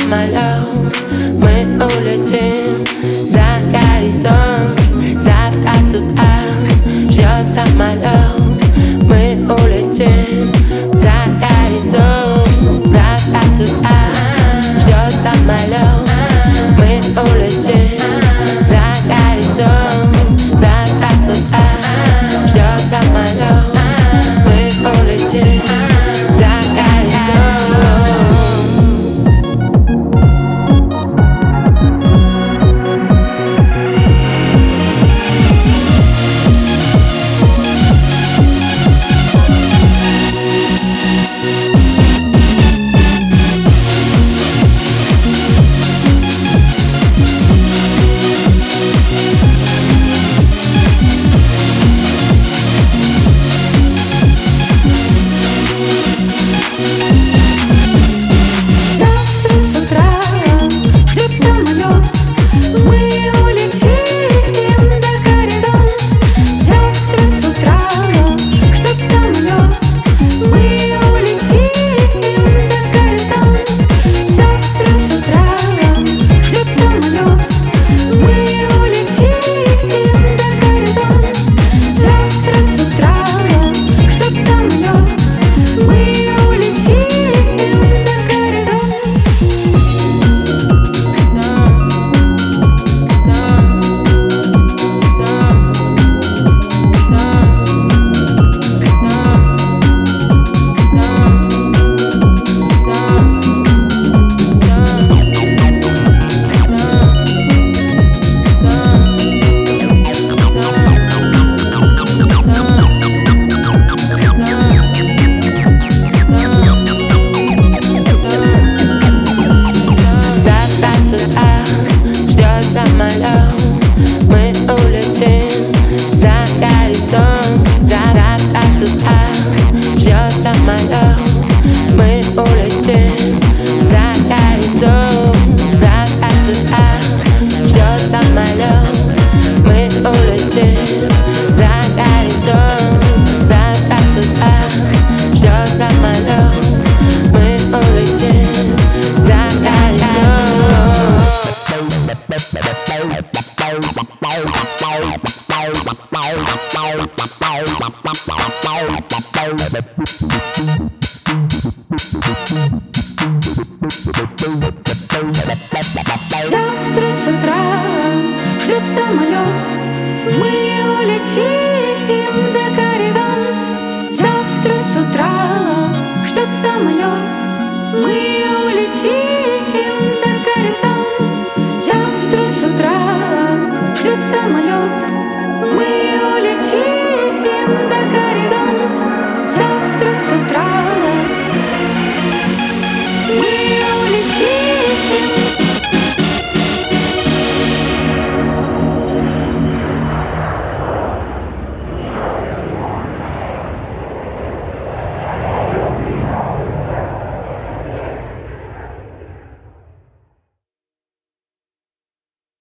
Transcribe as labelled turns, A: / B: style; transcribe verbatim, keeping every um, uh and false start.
A: самолет, мы улетим за горизонт. Завтра с утра ждет самолет, мы улетим за горизонт. Завтра с утра ждет самолет, мы улетим за горизонт. Завтра с утра ждет самолет, мы улетим за горизонт. Мы улетим за горизонт. Завтра с утра ждет самолет, мы улетим за горизонт. Завтра с утра ждет самолет, мы улетим за горизонт. Завтра с утра ждет самолет, мы улетим за горизонт.
B: Завтра с утра ждет самолет, мы улетим за горизонт. Завтра с утра ждет самолет, мы